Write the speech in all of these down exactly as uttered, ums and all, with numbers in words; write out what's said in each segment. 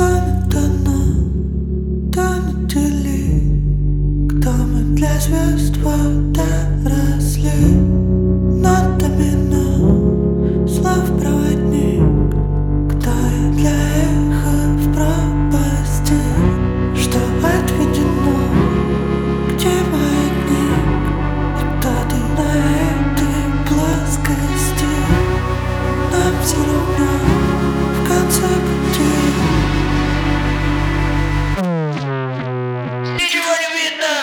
Тонет она, тонет или кто мы для звезд подросли. Над домино слов проводник, кто я для эха в пропасти, что отведено, где маятник, и кто ты на этой плоскости. Нам все равно в конце пути. Ничего не видно.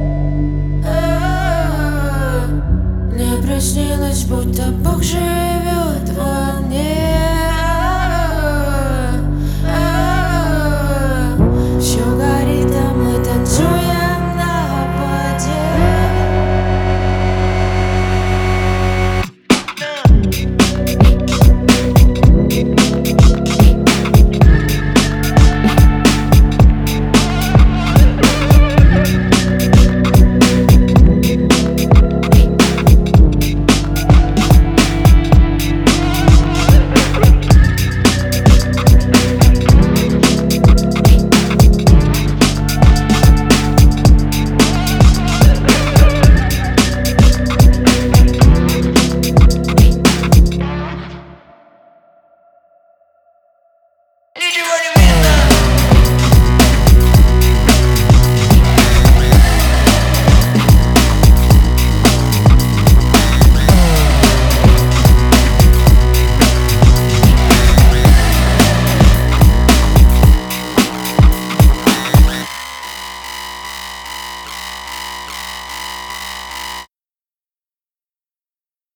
Снилось, будто Бог живет.